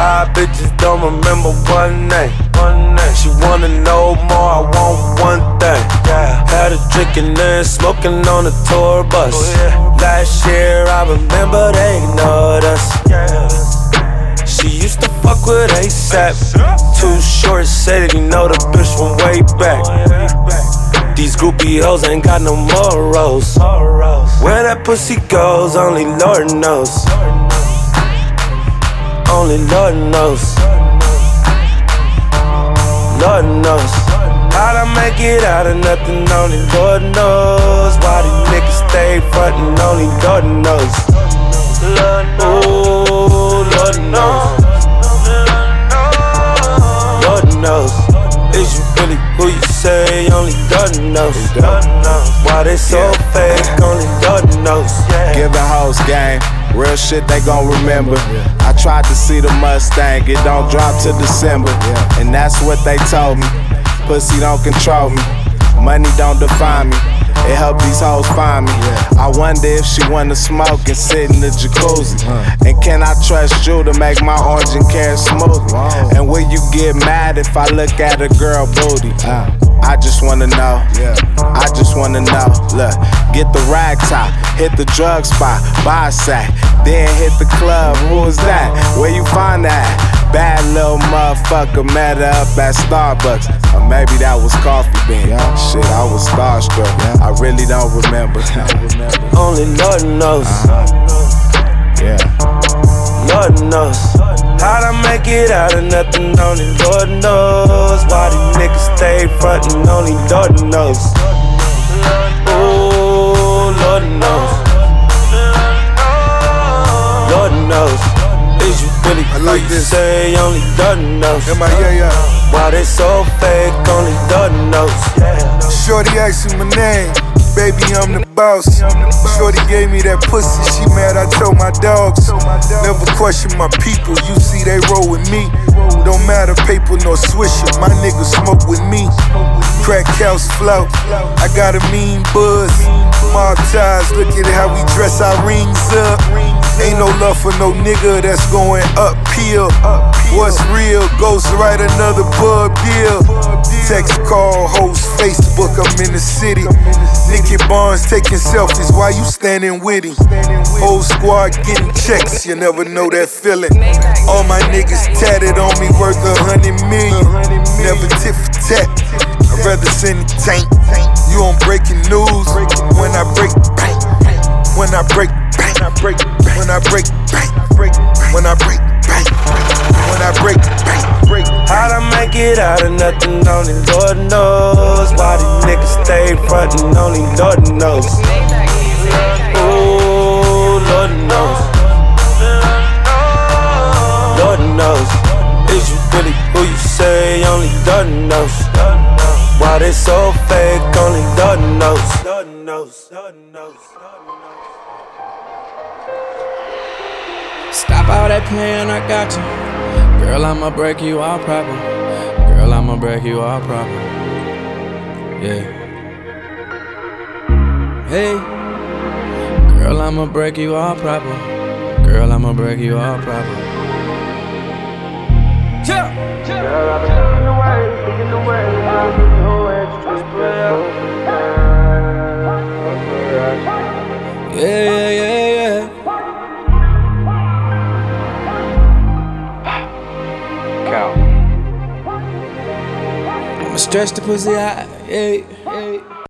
5 bitches, don't remember one name. She wanna know more, I want one thing. Had a drinking and smoking on a tour bus. Last year I remember they ignored us. She used to fuck with ASAP. Too short, said that he know the bitch from way back. These groupie hoes ain't got no morals. Where that pussy goes, only Lord knows. Only Lord knows. Lord knows. How'd I make it out of nothing, only Lord knows. Why these niggas stay frontin', only Lord knows. Ooh, Lord knows. Lord knows. Is you really who you say? Only Lord knows. Why they so fake? Only Lord knows. Giving hoes game, real shit they gon' remember. I tried to see the Mustang, it don't drop till December. And that's what they told me. Pussy don't control me, money don't define me. It help these hoes find me. I wonder if she wanna smoke and sit in the jacuzzi. And can I trust you to make my orange and carrot smoothie? And will you get mad if I look at a girl booty? I just wanna know, I just wanna know. Look, get the rag top, hit the drug spot, buy a sack, then hit the club. Who is that? Where you find that? Bad little motherfucker met her up at Starbucks. Or maybe that was Coffee Bean. Shit, I was starstruck. I really don't remember. Only Lord knows. Lord knows. How'd I make it out of nothing? Only Lord knows. Why these niggas stay frontin'? Only Lord knows. Ooh, Lord knows. Lord knows. Is you really who you say? Only Lord knows. Why they so fake? Only Lord knows. Shorty asked me my name, baby I'm the boss. Shorty gave me that pussy, she mad I told my dogs. Never question my people, you see they roll with me. Don't matter paper nor swisher, my niggas smoke with me. Crack house flow, I got a mean buzz. Mob ties, look at how we dress our rings up. Ain't no love for no nigga that's going uphill. What's real, ghost write another pub deal. Text, call, host, Facebook, I'm in the city. Nicky Barnes taking selfies while you standing with him. Whole squad getting checks, you never know that feeling. All my niggas tatted on me, worth 100 million. Never tit for tat, I'd rather send a tank. You on breaking news, when I break, bang. When I break, bang. When I break, bang. When I break, bang. When I break, bang. How'd I make it out of nothing? Only Lord knows. Why these niggas stay frontin'? Only Lord knows. Ooh, Lord knows. Lord knows. Is you really who you say? Only Lord knows. Why they so fake? Only Lord knows. Lord knows. Lord knows. Stop all that playing, I got you. Girl, I'ma break you all proper. Girl, I'ma break you all proper. Yeah. Hey. Girl, I'ma break you all proper. Girl, I'ma break you all proper. Yeah. Girl, I've been looking away, Yeah. I'ma stretch the pussy out, yeah.